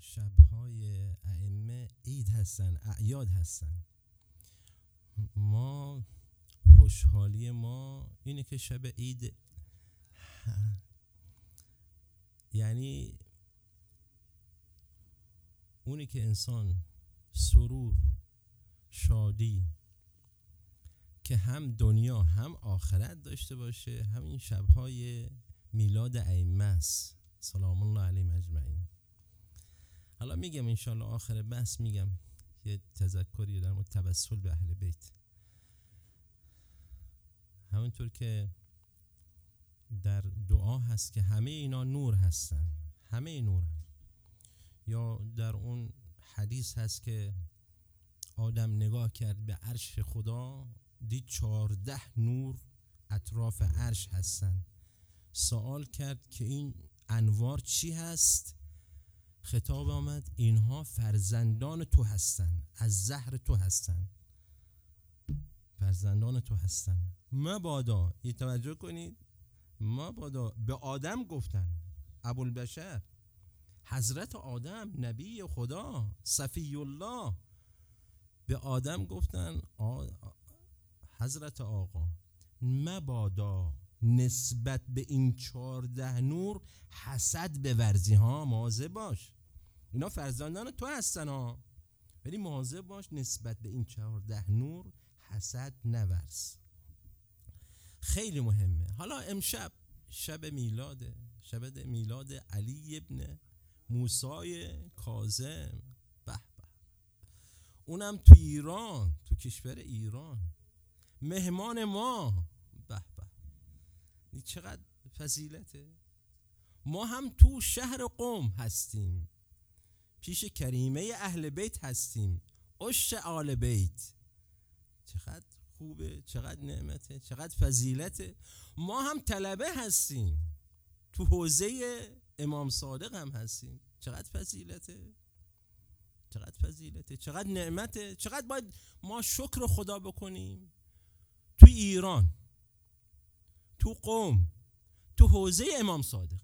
شب‌های ائمه عید هستن، اعیاد هستن. ما خوشحالی ما اینه که شب عید، یعنی اونی که انسان سرور، شادی، که هم دنیا هم آخرت داشته باشه، همین شب‌های میلاد ائمه است سلام الله علیهم اجمعین. حالا میگم انشالله آخر بحث میگم یه تذکری در مورد توسل به اهل بیت. همونطور که در دعا هست که همه اینا نور هستن، همه نور هستن. یا در اون حدیث هست که آدم نگاه کرد به عرش خدا، دید 14 نور اطراف عرش هستن. سوال کرد که این انوار چی هست؟ خطاب آمد اینها فرزندان تو هستن، از زهر تو هستن، فرزندان تو هستن. مبادا، این توجه کنید، مبادا به آدم گفتن، ابوالبشر حضرت آدم نبی خدا صفی الله، به آدم گفتن حضرت آقا مبادا نسبت به این 14 نور حسد به ورزی ها، مواظب باش، اینا فرزندان تو هستن ها، ولی مواظب باش نسبت به این 14 نور حسد نورز. خیلی مهمه. حالا امشب شب میلاده، شب میلاد علی ابن موسی کاظم، به به، اونم تو ایران، تو کشور ایران، مهمان ما، به به، چقدر فضیلته. ما هم تو شهر قم هستیم، پیش کریمه اهل بیت هستیم، عشق آل بیت. چقدر خوبه، چقدر نعمته، چقدر فضیلته. ما هم طلبه هستیم، تو حوزه امام صادق هم هستیم. چقدر فضیلته، چقدر فضیلته، چقدر نعمته، چقدر باید ما شکر خدا بکنیم. تو ایران، تو قم، تو حوزه امام صادق.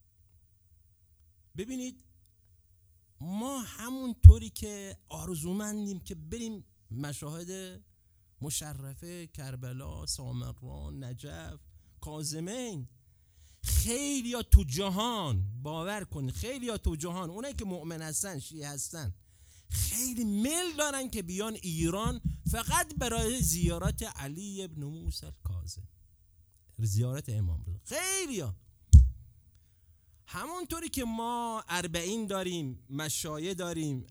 ببینید ما همون طوری که آرزومندیم که بریم مشاهد مشرفه کربلا، سامرا، نجف، کاظمین، خیلی ها تو جهان، باور کنید خیلی ها تو جهان، اونایی که مؤمن هستن، شیعه هستن، خیلی میل دارن که بیان ایران فقط برای زیارت علی ابن موسی کاظم، زیارت امام رضا. خیلی ها همونطوری که ما 40 داریم، مشایع داریم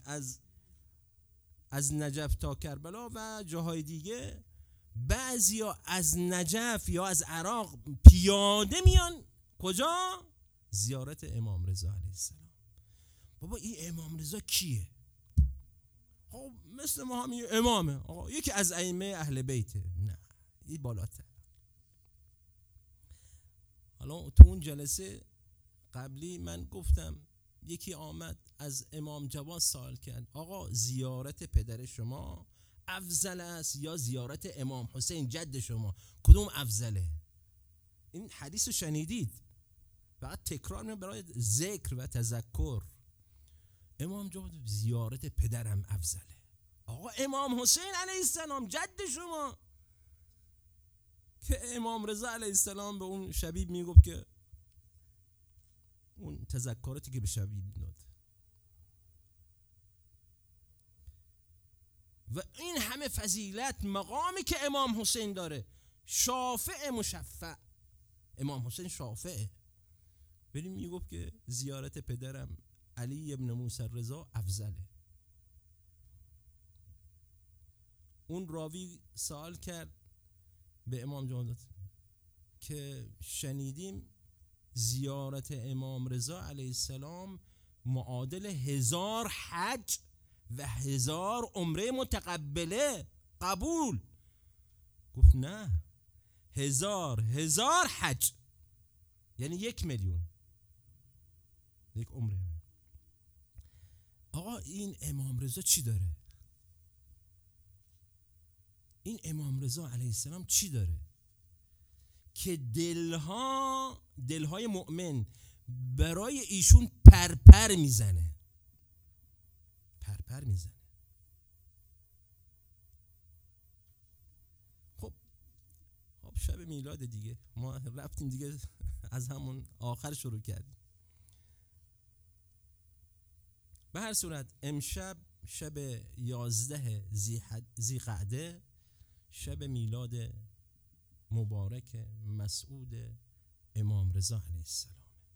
از نجف تا کربلا و جاهای دیگه، بعضیا از نجف یا از عراق پیاده میان کجا؟ زیارت امام رضا علیه السلام. بابا این امام رضا کیه؟ خب مثل ما هم امامه، آقا یکی از ائمه اهل بیته. نه، این بالاتر. حالا تو اون جلسه قبلی من گفتم، یکی آمد از امام جواد سوال کرد، آقا زیارت پدر شما افضل است یا زیارت امام حسین جد شما، کدوم افضله؟ این حدیث رو شنیدید، فقط تکرار می‌کنم برای ذکر و تذکر. امام جواد زیارت پدرم افضله. آقا امام حسین علیه السلام جد شما، که امام رضا علیه السلام به اون شبیب میگفت که اون تذکراتی که به شبیب داد، و این همه فضیلت مقامی که امام حسین داره، شافع مشفع، امام حسین شافعه، ولی میگفت که زیارت پدرم علی ابن موسی رضا افضله. اون راوی سوال کرد به امام جواد که شنیدیم زیارت امام رضا علیه السلام معادل 1000 حج و 1000 عمره متقبله، قبول. گفت نه، 1000 حج یعنی 1,000,000 یک عمره. آقا این امام رضا چی داره؟ این امام رضا علیه السلام چی داره که دلهای مؤمن برای ایشون پرپر میزنه؟ پر میزنه. خب شب میلاد دیگه، ما رفتیم دیگه از همون آخر شروع کردیم. به هر صورت امشب شب 11 ذی‌قعده، شب میلاد مبارک مسعود امام رضا علیه السلام.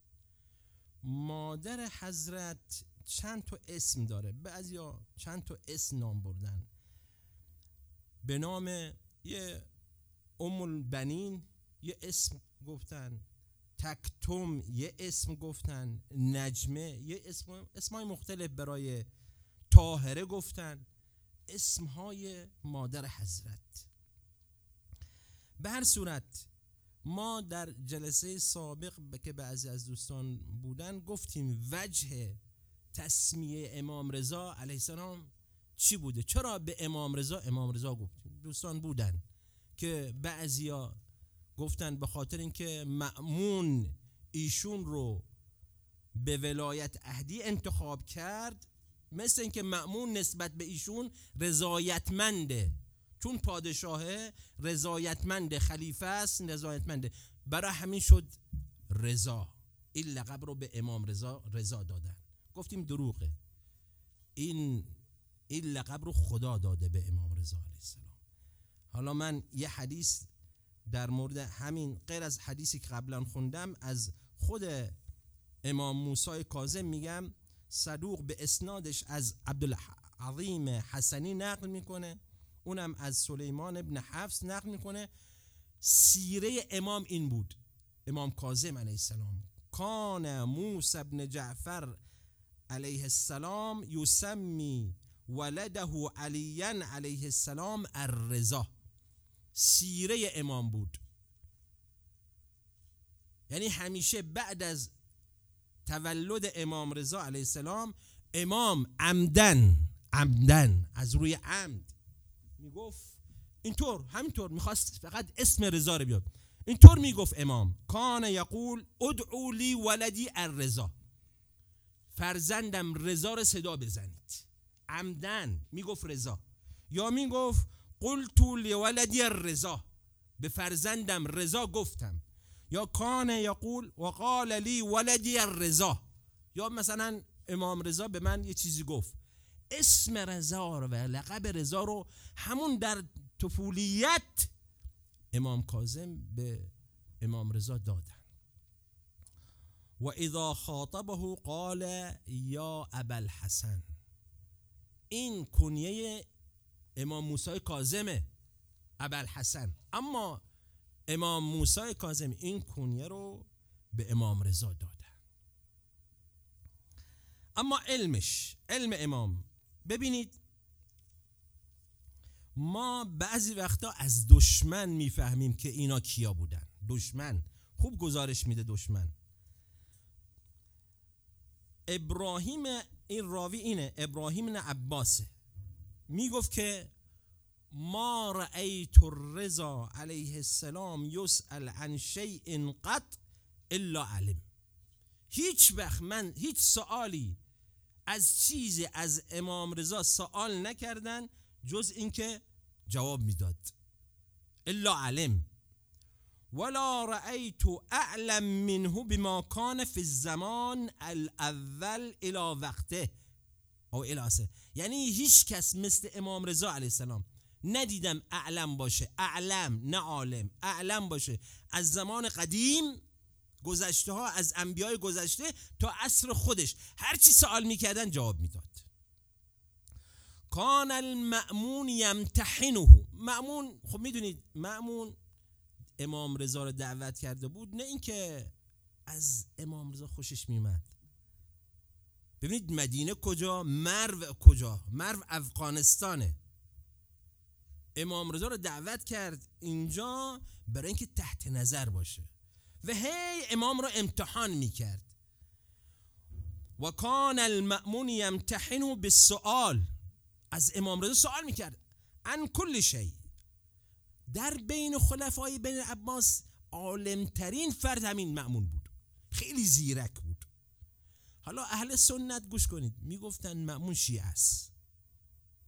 مادر حضرت چند تا اسم داره، بعضیا چند تا اسم نام بردن. به نام یه ام البنین یه اسم گفتن، تکتم یه اسم گفتن، نجمه یه اسمای مختلف برای طاهره گفتن، اسمهای مادر حضرت. به هر صورت ما در جلسه سابق که بعضی از دوستان بودن گفتیم وجه تسمیه امام رضا علیه السلام چی بوده، چرا به امام رضا گفتیم. دوستان بودن که بعضیا گفتن به خاطر اینکه مأمون ایشون رو به ولایت عهدی انتخاب کرد، مثل اینکه مأمون نسبت به ایشون رضایتمنده، چون پادشاه رضایتمنده، خلیفه است رضایتمنده، برای همین شد رضا. این لقب رو به امام رضا دادن. گفتیم دروغه، این لقب رو خدا داده به امام رضا علیه السلام. حالا من یه حدیث در مورد همین، غیر از حدیثی که قبلا خوندم، از خود امام موسی کاظم میگم، صدوق به اسنادش از عبدالعظیم حسنی نقل میکنه، اونم از سلیمان ابن حفص نقل میکنه. سیره امام این بود، امام کاظم علیه السلام: کان موسی ابن جعفر علیه السلام یسمی ولده علیاً علیه السلام الرضا. سیره امام بود، یعنی همیشه بعد از تولد امام رضا علیه السلام، امام عمدن از روی عمد میگفت اینطور، همینطور میخواست فقط اسم رضا رو بیاد، اینطور میگفت امام: کان یقول ادعوا لی ولدی الرضا، فرزندم رضا رو صدا بزنید. عمدن میگفت رضا، یا میگفت قلت لولدی الرضا، به فرزندم رضا گفتم. یا کان یقول وقال لی ولدی الرضا، یا مثلا امام رضا به من یه چیزی گفت. اسم رضا رو و لقب رضا رو همون در طفولیت امام کاظم به امام رضا دادن. و اذا خاطبه قال یا ابوالحسن، این کنیه امام موسی کاظمه، ابوالحسن. اما امام موسی کاظم این کنیه رو به امام رضا دادن. اما علم امام، ببینید ما بعضی وقتا از دشمن میفهمیم که اینا کیا بودن. دشمن خوب گزارش میده. دشمن ابراهیم، این راوی اینه، ابراهیم بن عباسه، میگفت که ما رأیت الرضا علیه السلام یسأل عن شیء قط الا علم. هیچ وقت من هیچ سوالی از چیزی از امام رضا سوال نکردن جز اینکه جواب میداد. الا علم. ولا رأیت اعلم منه بما کان فی الزمان الاول الى وقته او الاسه. یعنی هیچ کس مثل امام رضا علیه السلام ندیدم اعلم باشه، اعلم نه عالم، اعلم باشه از زمان قدیم، گذشته ها، از انبیای گذشته تا عصر خودش، هر چی سوال میکردن جواب میداد. کان المأمون یمتحنه. مأمون، خب میدونید مأمون امام رضا رو دعوت کرده بود، نه اینکه از امام رضا خوشش میومد. ببینید مدینه کجا، مرو کجا، مرو افغانستانه. امام رضا رو دعوت کرد اینجا برای اینکه تحت نظر باشه و هی امام رو امتحان میکرد. و کان المأمون یمتحنه بالسؤال. از امام رضا سوال میکرد عن کل شیء. در بین خلفای بنی عباس عالمترین فرد همین مأمون بود، خیلی زیرک بود. حالا اهل سنت گوش کنید، میگفتن مأمون شیعه است،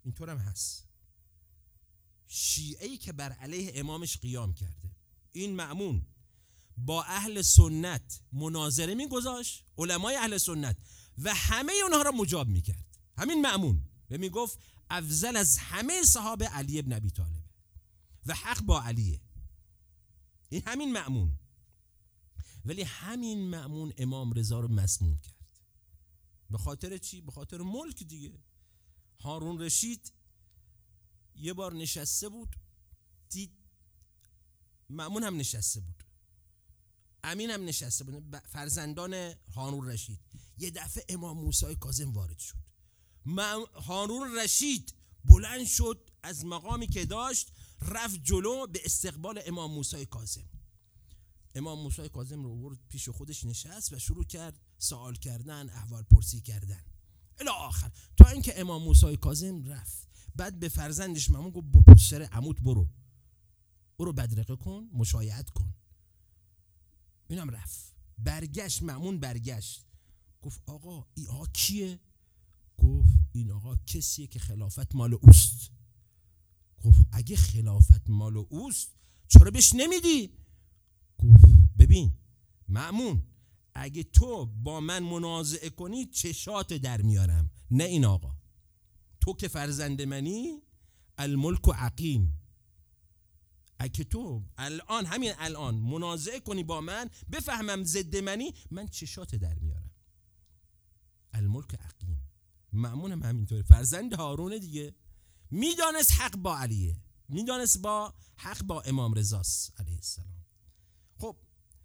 اینطور هم هست. شیعه‌ای که بر علیه امامش قیام کرده، این مأمون با اهل سنت مناظره میگذاشت، علمای اهل سنت، و همه اونها را مجاب میکرد. همین مأمون و میگفت افضل از همه صحابه علی ابن ابی طالب و حق با علیه. این همین مأمون. ولی همین مأمون امام رضا رو مسموم کرد. به خاطر چی؟ به خاطر ملک دیگه. هارون رشید یه بار نشسته بود، دید مأمون هم نشسته بود، امین هم نشسته بود، فرزندان هارون رشید. یه دفعه امام موسی کاظم وارد شد. هارون رشید بلند شد از مقامی که داشت، رفت جلو به استقبال امام موسی کاظم. امام موسی کاظم رو برد پیش خودش نشست و شروع کرد سوال کردن، احوال پرسی کردن الی آخر، تا اینکه امام موسی کاظم رفت. بعد به فرزندش مأمون گفت با پسر عموت برو بدرقه کن، مشایعت کن. اینم رفت. برگشت مأمون، برگشت گفت آقا این آقا کیه؟ گفت این آقا کسیه که خلافت مال اوست. گفت اگه خلافت مال اوست چرا بهش نمیدی؟ گفت ببین مأمون، اگه تو با من منازعه کنی چشات در میارم، نه این آقا. تو که فرزند منی، الملک و عقیم. اگه تو همین الان منازعه کنی با من، بفهمم ضد منی، من چشات در میارم. الملک عقیم. مأمون هم همینطوره، فرزند هارون دیگه، میدانست حق با علیه، میدانست با حق با امام رضاست علیه السلام. خب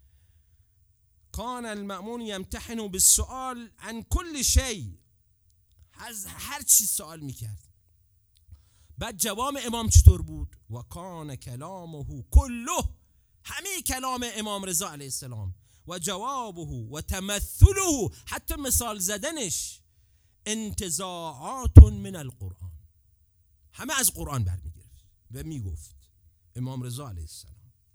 کان المأمون یمتحن بالسؤال عن کل شیء، از هر چی سوال میکرد. بعد جواب امام چطور بود؟ و کان کلامه کله، همه کلام امام رضا علیه السلام، و جوابه و تمثله، حتی مثال زدنش، انتزاعات من القرآن، همه از قرآن برمیگرفت و میگفت امام رضا علیه السلام.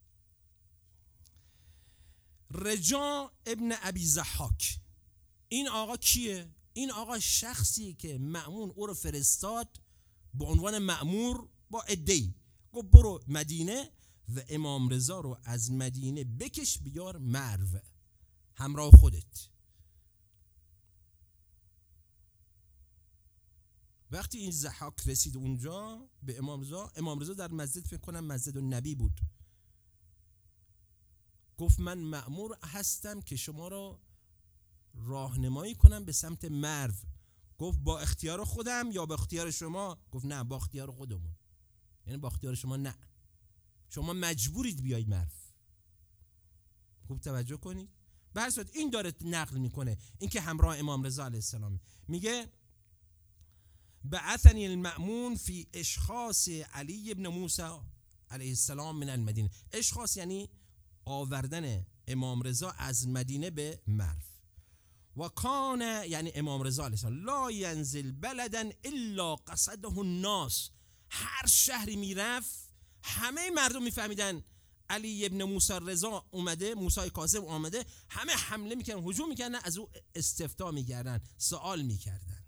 رجاء ابن ابی ضحاک، این آقا کیه؟ این آقا شخصی که مأمون او رو فرستاد به عنوان مأمور با عده‌ای، گفت برو مدینه و امام رضا رو از مدینه بکش بیار مرو همراه خودت. وقتی این ضحاک رسید اونجا به امام رضا در مسجد، فکر کنم مسجد النبی بود، گفت من مأمور هستم که شما رو راهنمایی کنم به سمت مرو. گفت با اختیار خودم یا با اختیار شما؟ گفت نه، با اختیار خودمون. یعنی با اختیار شما نه، شما مجبورید بیایید مرو. خوب توجه کنید. به هر صورت این داره نقل میکنه، این که همراه امام رضا علیه السلام، میگه بعثنی المأمون فی اشخاص علی ابن موسی علیه السلام من المدینه. اشخاص یعنی آوردن امام رضا از مدینه به مرو. و کان یعنی امام رضا علیه السلام لا ینزل بلدا الا قصده الناس، هر شهری میرفت همه مردم میفهمیدن علی ابن موسی رضا اومده، موسی کاظم اومده، همه حمله میکردن، هجوم میکردن، از او استفتاء میکردن، سوال میکردن.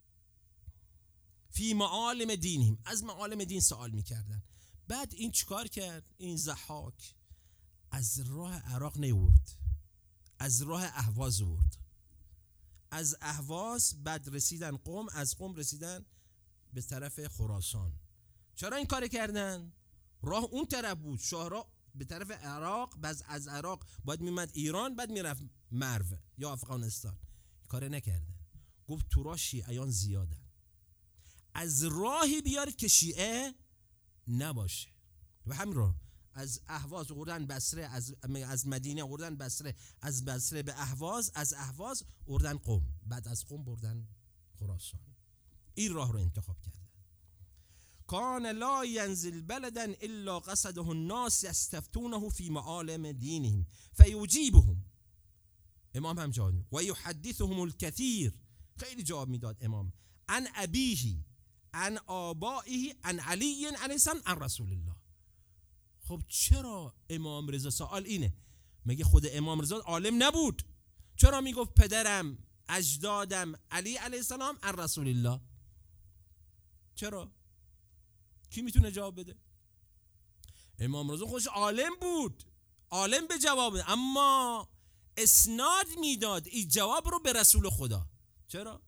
فی معالم دینهم، از معالم دین سوال میکردن. بعد این چیکار کرد؟ این ضحاک از راه عراق نیورد، از راه اهواز ورد. از اهواز بعد رسیدن قم، از قم رسیدن به طرف خراسان. چرا این کار کردن؟ راه اون طرف بود، شاهراه به طرف عراق، بعد از عراق باید میمد ایران، بعد میرفت مرو یا افغانستان. کار نکردن. گفت تو راه شیعیان زیادن، از راهی بیارید که شیعه نباشه. و همین راه از اهواز آوردن بصره، از مدینه آوردن بصره، از بصره به اهواز، از اهواز آوردن قم، بعد از قم بردن خراسان. این راه رو انتخاب کردن. کان لا ینزل بلدا الا قصده الناس یستفتونه فی معالم دینهم فیجیبهم. امام هم جواب و یحدثهم الکثیر، خیلی جواب میداد امام، عن ابیه عن آبائه عن علی علیه السلام عن رسول الله. خب چرا امام رضا، سوال اینه، مگه خود امام رضا عالم نبود؟ چرا میگفت پدرم اجدادم علی علیه السلام عن رسول الله؟ چرا؟ کی میتونه جواب بده؟ امام رضا خودش عالم بود، عالم به جواب بده، اما اسناد میداد این جواب رو به رسول خدا. چرا؟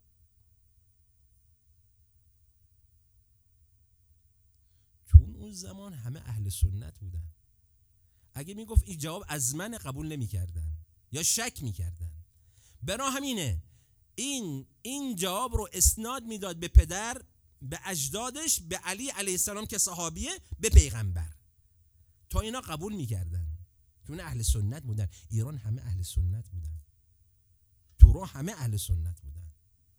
چون اون زمان همه اهل سنت بودن. اگه میگفت این جواب از من، قبول نمیکردن یا شک میکردن. برا همینه این جواب رو اسناد میداد به پدر، به اجدادش، به علی علیه السلام که صحابیه، به پیغمبر، تا اینا قبول میکردن. چون اهل سنت بودن. ایران همه اهل سنت بودن، تورا همه اهل سنت بودن.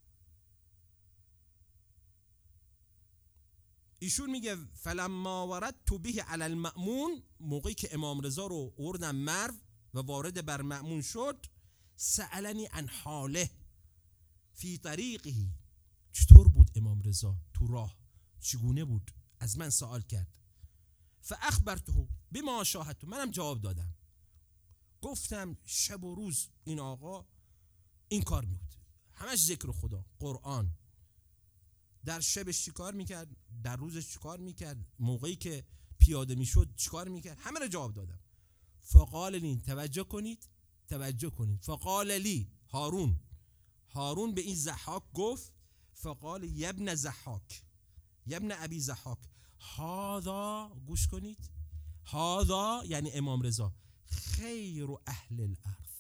ایشون میگه فلما وردت به علی المأمون، موقعی که امام رضا رو آوردن مرو و وارد بر مأمون شد، سألنی عن حاله فی طریقه، چطور بود امام رضا تو راه، چگونه بود، از من سوال کرد. فاخبرته بما شاهدت، منم جواب دادم، گفتم شب و روز این آقا این کار می‌کرد، همش ذکر خدا، قرآن. در شبش چیکار میکرد، در روزش چیکار میکرد، موقعی که پیاده میشد چیکار میکرد، همه رو جواب دادم. فقال لی، توجه کنید، فقال لی هارون به این ضحاک گفت، فقال یبن ضحاک، یبن ابی ضحاک، هذا، گوش کنید، هذا یعنی امام رضا، خیر اهل الارض،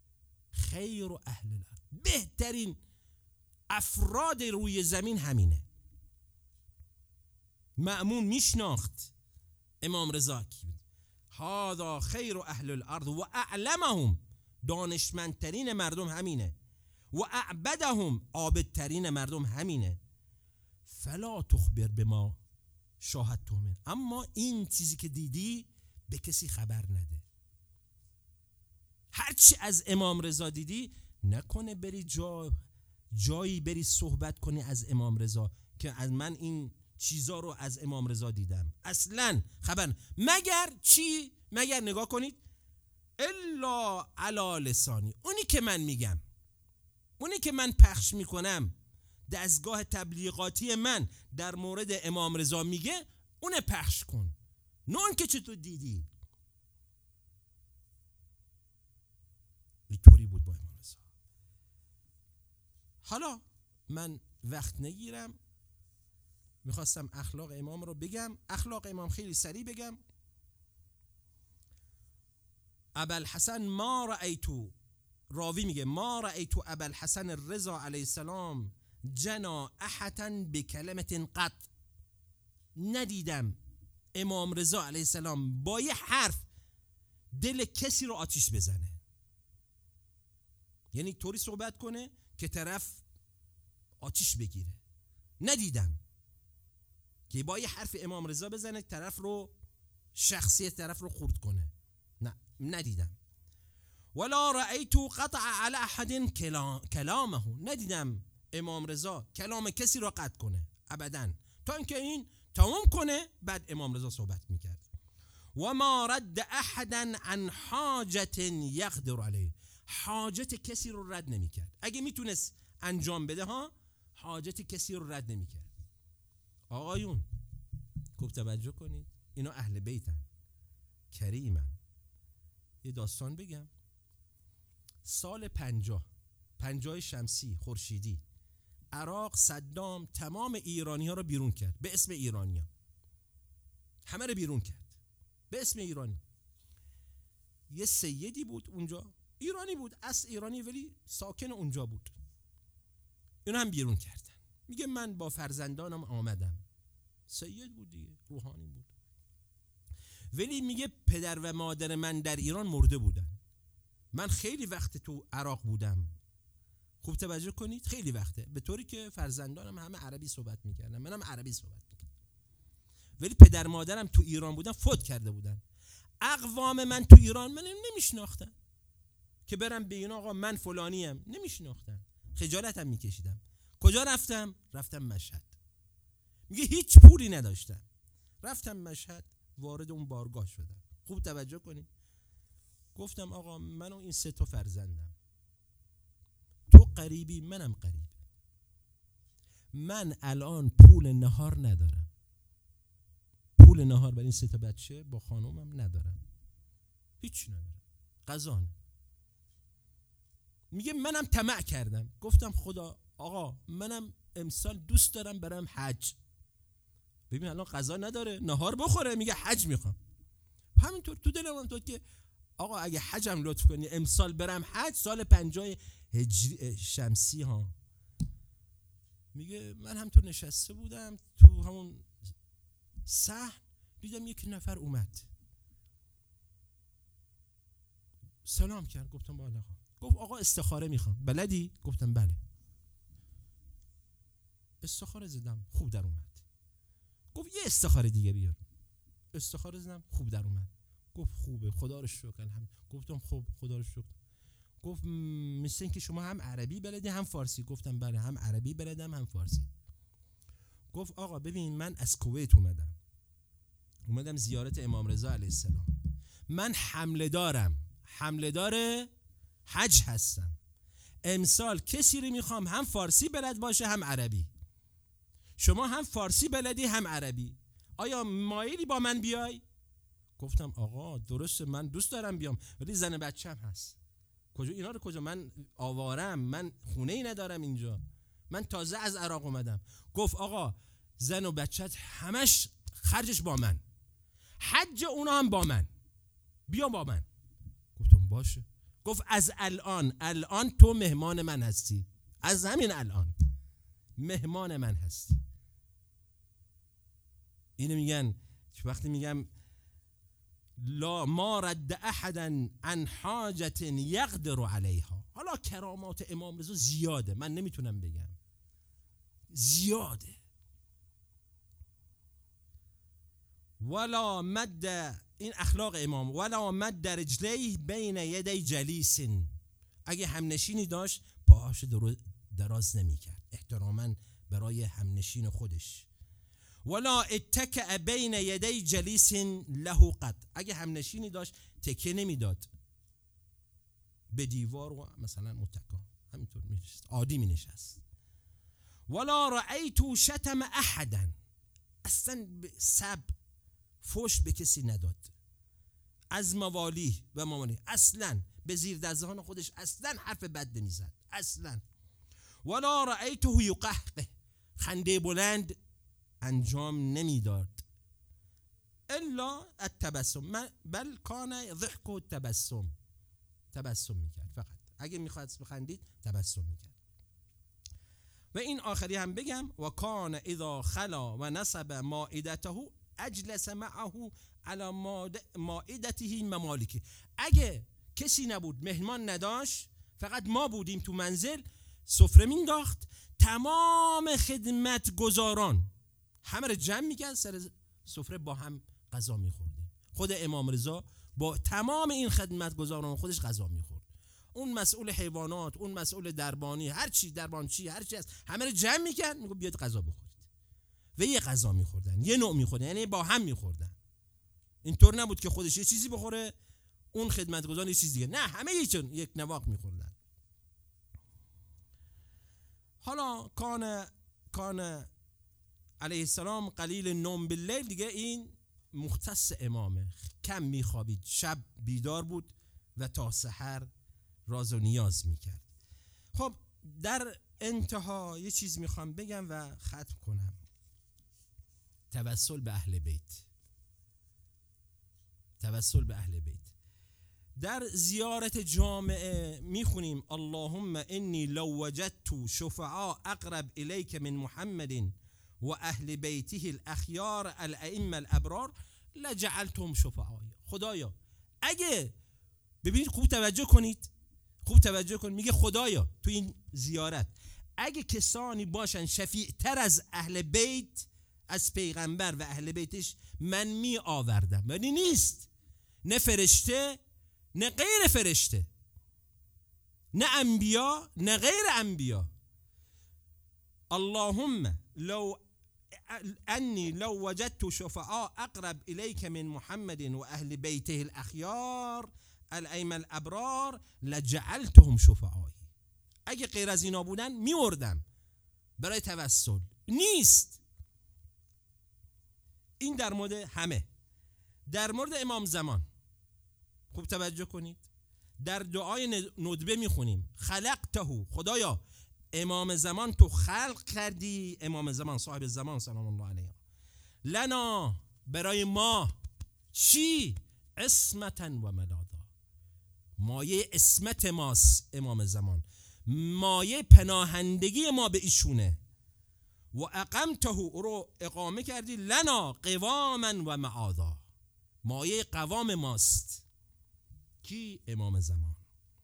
بهترین افراد روی زمین همینه. مأمون میشناخت امام رضا کی بود. هذا خیر اهل الارض و اعلمهم، دانشمندترین مردم همینه، و اعبدهم، عابدترین مردم همینه. فلا تخبر بما شاهدت من، اما این چیزی که دیدی به کسی خبر نده. هرچی از امام رضا دیدی، نکنه بری جایی بری صحبت کنی از امام رضا که از من این چیزا رو از امام رضا دیدم، اصلا خبر. مگر نگاه کنید، الا علی لسانی، اونی که من میگم، اونی که من پخش میکنم، دستگاه تبلیغاتی من در مورد امام رضا میگه، اون پخش کن، نه اون که چطور دیدی. اینطوری بود با امام رضا. حالا من وقت نگیرم، میخواستم اخلاق امام رو بگم. اخلاق امام خیلی سریع بگم. ابوالحسن ما رأیتو، راوی میگه ما رأیتو ابوالحسن الرضا علیه السلام جنا احدا بکلمة قط، ندیدم امام رضا علیه السلام با یه حرف دل کسی رو آتیش بزنه، یعنی طوری صحبت کنه که طرف آتیش بگیره. ندیدم که با یه حرف امام رضا بزنه طرف رو، شخصیت طرف رو خورد کنه، نه ندیدم. ولا رأیت قطع علی احد کلامه، ندیدم امام رضا کلام کسی رو قطع کنه ابدا، تا اینکه این تمام کنه بعد امام رضا صحبت میکرد. و ما رد احدا عن حاجت یقدر علیه، حاجت کسی رو رد نمیکرد، اگه میتونست انجام بده ها، حاجت کسی رو رد نمیکرد. آقایون خوب توجه کنید، اینا اهل بیتن، کریمن. یه داستان بگم. سال 50 شمسی خورشیدی، عراق صدام تمام ایرانی ها رو بیرون کرد به اسم ایرانی ها، همه رو بیرون کرد به اسم ایرانی. یه سیدی بود اونجا، ایرانی بود، اصل ایرانی ولی ساکن اونجا بود، اینا هم بیرون کردن. میگه من با فرزندانم آمدم، سید بود دیگه، روحانی بود، ولی میگه پدر و مادر من در ایران مرده بودن. من خیلی وقت تو عراق بودم، خوب توجه کنید، خیلی وقته، به طوری که فرزندانم همه عربی صحبت میکردن، منم عربی صحبت میکردم، ولی پدر مادرم تو ایران بودن، فوت کرده بودن. اقوام من تو ایران من نمیشناختن که برم به این آقا من فلانیم، نمیشناختن، خجالتم میکشیدم. کجا رفتم مشهد. میگه هیچ پولی نداشتم، رفتم مشهد، وارد اون بارگاه شدم. خوب توجه کنید، گفتم آقا من و این 3 فرزندم، تو قریبی منم قریب، من الان پول نهار ندارم، پول نهار برای این 3 تا بچه با خانومم ندارم، هیچ ندارم، غذا. میگه منم طمع کردم، گفتم خدا آقا منم امسال دوست دارم برم حج. ببین الان غذا نداره، نهار بخوره، میگه حج میخوام. همینطور تو دلم هم تو که آقا اگه حجم لطف کنی امسال برم حج، سال 50 هجری شمسی ها. میگه من همطور نشسته بودم تو همون صحن، دیدم یک نفر اومد سلام کرد، گفتم با آقا. گفت آقا استخاره میخوام، بلدی؟ گفتم بله. استخاره زدم، خوب در اومد. گفت یه استخاره دیگه بیار. استخاره زدم، خوب در اومد. گفت خوبه، خدا رو شکر. گفتم خب خدا رو شکر. گفت مثل این که شما هم عربی بلدی هم فارسی. گفتم بله، هم عربی بلدم هم فارسی. گفت آقا ببین من از کویت اومدم زیارت امام رضا علیه السلام. من حمله دار حج هستم. امسال کسی رو میخوام هم فارسی بلد باشه هم عربی. شما هم فارسی بلدی هم عربی، آیا مایلی با من بیای؟ گفتم آقا درسته من دوست دارم بیام، ولی زن بچه‌م هست. کجا اینا رو کجا؟ من آوارم، من خونه ای ندارم اینجا، من تازه از عراق اومدم. گفت آقا زن و بچت همش خرجش با من، حج اونا هم با من، بیا با من. گفتم باشه. گفت از الان تو مهمان من هستی، از همین الان مهمان من هستی. اینو میگن وقتی میگم لا ما رد احدا عن حاجت یقدر علیها. حالا کرامات امام رضا زیاده، من نمیتونم بگم، زیاده. ولا مد، این اخلاق امام، ولا مد رجلیه بین یدی جلیس. اگه همنشینی داشت پاهاش دراز نمیکرد، احتراما برای همنشین خودش. ولا اتکأ بین یدی جلیس له قد. اگه همنشینی داشت تکیه نمیداد به دیوار و مثلا متکا، همینطور میشست، عادی مینشست. ولا رأیت شتم احدا. اصلا سب فوش به کسی نداد، از موالی و مامانی اصلا به زیر دستان خودش اصلا حرف بد نمیزد اصلا. ولا رأیته یقهقه. خنده بلند انجام نمیداد. الا التبسم، بل کان ضحک و تبسم میکرد فقط. اگه میخواد بخندید تبسم میکرد. و این آخری هم بگم، و کان اذا خلا و نصب مائدته اجلس معه على مائدته ممالکه. اگه کسی نبود، مهمان نداشت، فقط ما بودیم تو منزل، سفره مینداخت، تمام خدمت گزاران همه رو جمع میکرد سر سفره، با هم غذا میخوردیم. خود امام رضا با تمام این خدمت گزاران خودش غذا میخورد. اون مسئول حیوانات، اون مسئول دربانی، هر چی دربانچی، هر چی هست، همه رو جمع میکرد، میگه بیاد غذا بخورید. و یه غذا میخوردن، یه نوع میخوردن، یعنی با هم میخوردن. اینطور نبود که خودش یه چیزی بخوره اون خدمتگزار یه چیز دیگه، نه، همه یک نواق میخوردن. حالا کان علیه السلام قلیل نوم باللیل، دیگه این مختص امامه، کم میخوابید، شب بیدار بود و تا سحر راز و نیاز میکرد. خب در انتها یه چیز میخوام بگم و ختم کنم. توسل به اهل بیت. توسل به اهل بیت در زیارت جامعه میخونیم اللهم انی لو وجدت شفعاء اقرب الیک من محمد و اهل بیته الاخیار الائمه الابرار لجعلتهم شفعاء. خدایا اگه، ببینید خوب توجه کنید، میگه خدایا تو این زیارت اگه کسانی باشن شفیع تر از اهل بیت، از پیغمبر و اهل بیتش، من می آوردم، ولی نیست. نه فرشته نه غیر فرشته، نه انبیا نه غیر انبیا. اللهم لو وجدت شفعاء اقرب الیک من محمد و اهل بیته الاخیار الائمه الابرار لجعلتهم شفعایی. اگه غیر از اینا بودن میوردم، برای توسل نیست. این در مورد همه. در مورد امام زمان خوب توجه کنید، در دعای ندبه میخونیم خلقته، خدایا امام زمان تو خلق کردی، امام زمان صاحب زمان سلام الله علیه، لنا برای ما چی؟ عصمتا و ملاذا، مایه عصمت ماست امام زمان، مایه پناهندگی ما به ایشونه. و اقمته، او رو اقامه کردی، لنا قواما و معاذا، مایه قوام ماست. کی؟ امام زمان.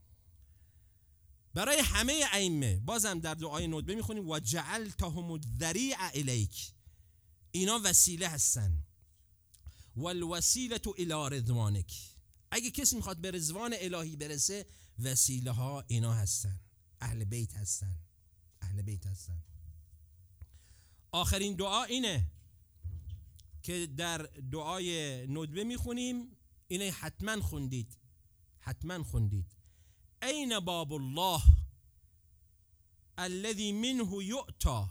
برای همه ائمه بازم در دعای ندبه میخونیم و جعلتهم الذریع الیک، اینا وسیله هستن. والوسیله الی رضوانک، اگه کسی میخواد به رضوان الهی برسه وسیله ها اینا هستن، اهل بیت هستن، اهل بیت هستن. آخرین دعا اینه که در دعای ندبه میخونیم، اینه حتما خوندید، حتما خوندید. این باب الله الذی منه یؤتی،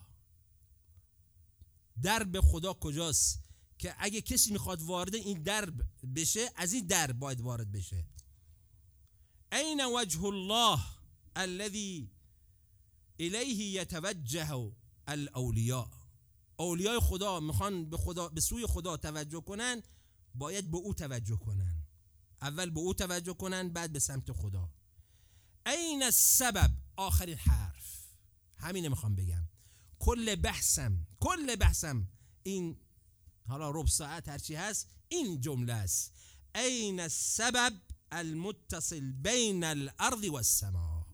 درب خدا کجاست که اگه کسی میخواد وارد این درب بشه از این درب باید وارد بشه. این وجه الله الذی الیه یتوجه الاولیاء، اولیای خدا میخوان به خدا، به سوی خدا توجه کنن، باید به او توجه کنن، اول به او توجه کنن بعد به سمت خدا. این السبب، آخرین حرف همینه میخوام بگم. کل بحثم این حالا ربع ساعت هرچی هست این جمله است. این السبب المتصل بین الارض و السماء،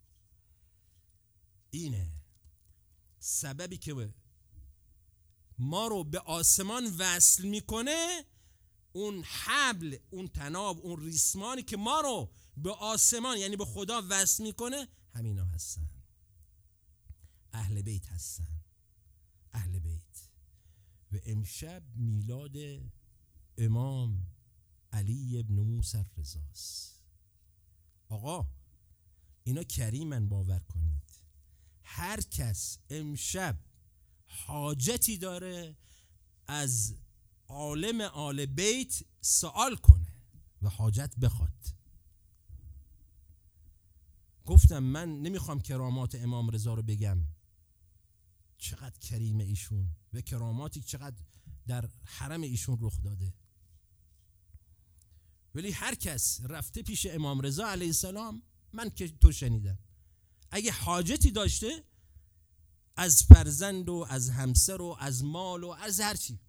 اینه سببی که ما رو به آسمان وصل میکنه، اون حبل، اون تناب، اون ریسمانی که ما رو به آسمان یعنی به خدا وصل میکنه، همینا هستن، اهل بیت هستن، اهل بیت. و امشب میلاد امام علی ابن موسی الرضاست. آقا اینا کریمن، باور کنید. هر کس امشب حاجتی داره از عالم آل بیت سوال کنه و حاجت بخواد. گفتم من نمیخوام کرامات امام رضا رو بگم، چقدر کریم ایشون و کراماتی چقدر در حرم ایشون رخ داده، ولی هر کس رفته پیش امام رضا علیه السلام، من که تو شنیدم، اگه حاجتی داشته از فرزند و از همسر و از مال و از هر چی،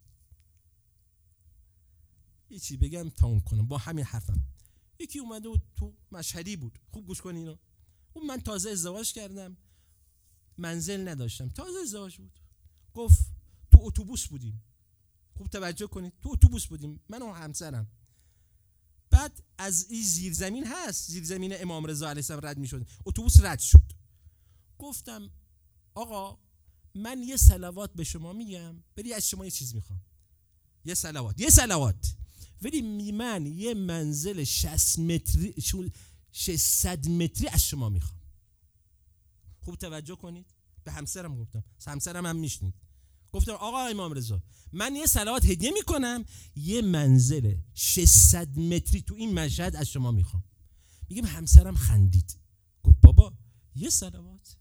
یه چی بگم تموم کنم با همین حرفم. یکی اومده بود تو مشهدی بود، خوب گوش کن اینو، اون من تازه ازدواج کردم، منزل نداشتم، تازه ازدواج بود، گفت تو اتوبوس بودیم، خوب توجه کنید، تو اتوبوس بودیم من و همسرم، بعد از این زیرزمین هست، زیرزمین امام رضا علیه السلام رد میشد، اتوبوس رد شد. گفتم آقا من یه صلوات به شما میگم، ولی از شما یه چیز میخوام، یه صلوات، ولی من یه منزل 600 متری از شما میخوام. خوب توجه کنید، به همسرم گفتم، همسرم هم میشنید، گفتم آقا امام رضا من یه صلوات هدیه میکنم، یه منزل 600 متری تو این مشهد از شما میخوام. میگم همسرم خندید، گفت بابا یه صلوات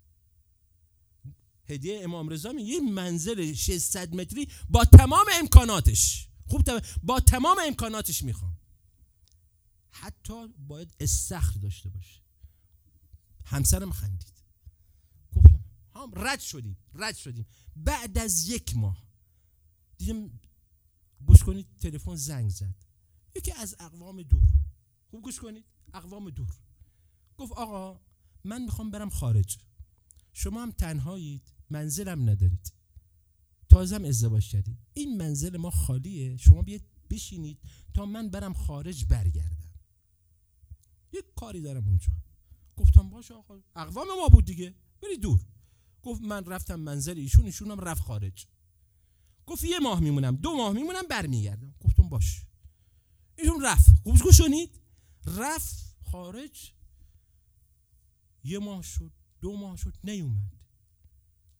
هدیه امام رضا، یه منزل 600 متری با تمام امکاناتش، با تمام امکاناتش میخوام، حتی باید استخر داشته باشه. همسرم خندید. گفتم هم رد شدیم. بعد از 1 ماه دیدم، گوش کنید، تلفن زنگ زد، یکی از اقوام دور، خوب گوش کنید، اقوام دور، گفت آقا من میخوام برم خارج، شما هم تنهایید، منزلم ندارید، تازم ازدواج کردید، این منزل ما خالیه، شما بیاید بشینید تا من برم خارج برگردم، یک کاری دارم اونجا. گفتم باشه آقا، اقوام ما بود دیگه، بری دور. گفت من رفتم منزل ایشون هم رفت خارج. گفت 1 ماه میمونم، 2 ماه میمونم برمیگردم. گفتم باش. ایشون رفت، خوب گوش کنید، رفت خارج، 1 ماه شد، 2 ماه شد، نیومد.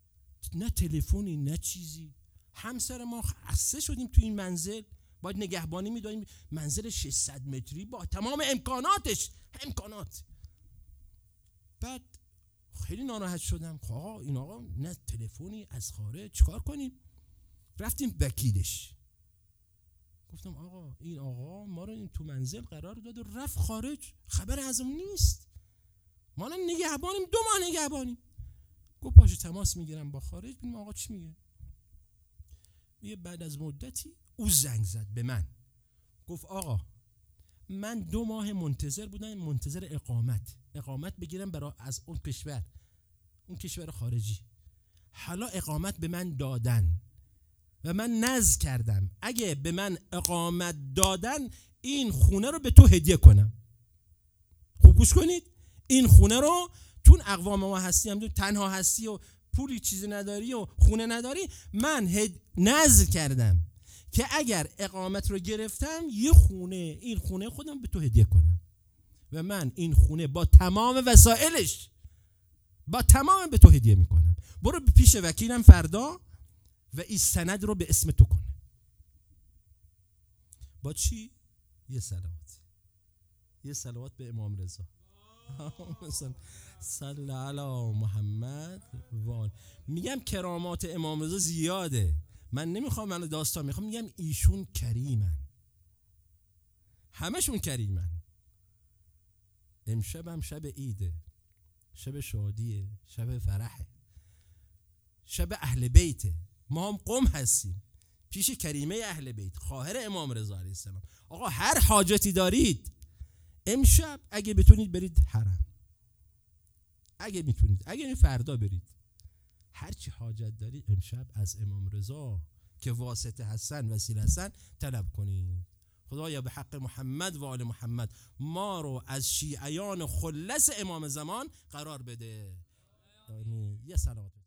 نه تلفنی نه چیزی. همسر ما خسته شدیم تو این منزل، باید نگهبانی میدادیم، منزل 600 متری با تمام امکاناتش، امکانات. بعد خیلی ناراحت شدم، آقا این آقا نه تلفنی از خارج، چیکار کنیم؟ رفتیم وکیلش، گفتم آقا این آقا ما رو این تو منزل قرار داد و رفت خارج، خبر ازمون نیست، ما الان نگهبانیم، 2 ماه نگهبانیم. گفت باشه تماس میگیرم با خارج ببینیم آقا چی میگه. میگه بعد از مدتی او زنگ زد به من، گفت آقا من 2 ماه منتظر بودم، منتظر اقامت بگیرم برای از اون کشور خارجی. حالا اقامت به من دادن و من نذر کردم اگه به من اقامت دادن این خونه رو به تو هدیه کنم. خوب گوش کنید، این خونه رو چون اقوام ما هستی، هم تنها هستی و پولی چیزی نداری و خونه نداری، من نذر کردم که اگر اقامت رو گرفتم این خونه خودم به تو هدیه کنم و من این خونه با تمام وسایلش به تو هدیه میکنم. برو پیش وکیلم فردا و این سند رو به اسم تو کنه. با چی؟ یه صلوات به امام رضا. صلی علی محمد وال. میگم کرامات امام رضا زیاده، من نمیخوام منو داستان، میگم ایشون کریمن، همشون کریمن. امشب هم شب عیده، شب شادیه، شب فرحه، شب اهل بیته. ما هم قم هستیم پیش کریمه اهل بیت، خواهر امام رضا علیه السلام. آقا هر حاجتی دارید امشب اگه بتونید برید حرم، اگه میتونید، اگه فردا برید، هر چی حاجت دارید امشب از امام رضا که واسطه هستن، وسیله هستن، طلب کنید. خدایا به حق محمد و آل محمد ما رو از شیعیان خلص امام زمان قرار بده. آمین. یه صلوات